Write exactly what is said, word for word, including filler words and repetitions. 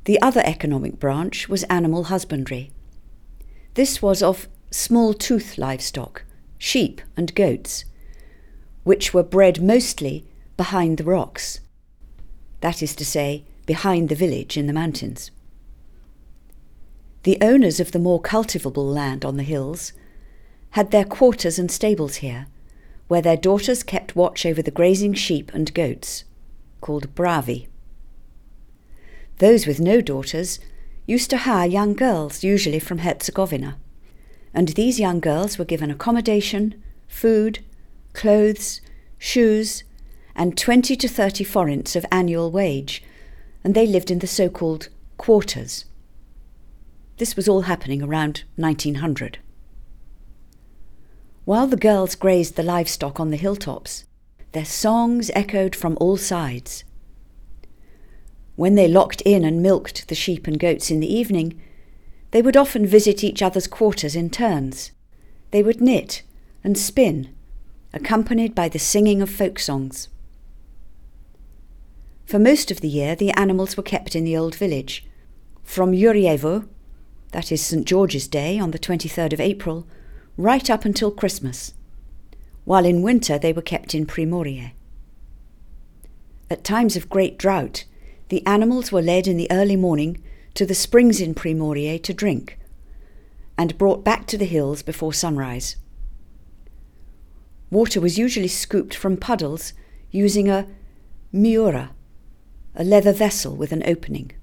The other economic branch was animal husbandry. This was of small-tooth livestock, sheep and goats, which were bred mostly behind the rocks, that is to say, behind the village in the mountains. The owners of the more cultivable land on the hills had their quarters and stables here, where their daughters kept watch over the grazing sheep and goats, called bravi. Those with no daughters used to hire young girls, usually from Herzegovina, and these young girls were given accommodation, food, clothes, shoes, and twenty to thirty forints of annual wage, and they lived in the so-called quarters. This was all happening around nineteen hundred. While the girls grazed the livestock on the hilltops, their songs echoed from all sides. When they locked in and milked the sheep and goats in the evening, they would often visit each other's quarters in turns. They would knit and spin, accompanied by the singing of folk songs. For most of the year, the animals were kept in the old village. From Jurjevo, that is Saint George's Day on the twenty-third of April, right up until Christmas, while in winter they were kept in Primorie. At times of great drought, the animals were led in the early morning to the springs in Primorie to drink, and brought back to the hills before sunrise. Water was usually scooped from puddles using a miura, a leather vessel with an opening.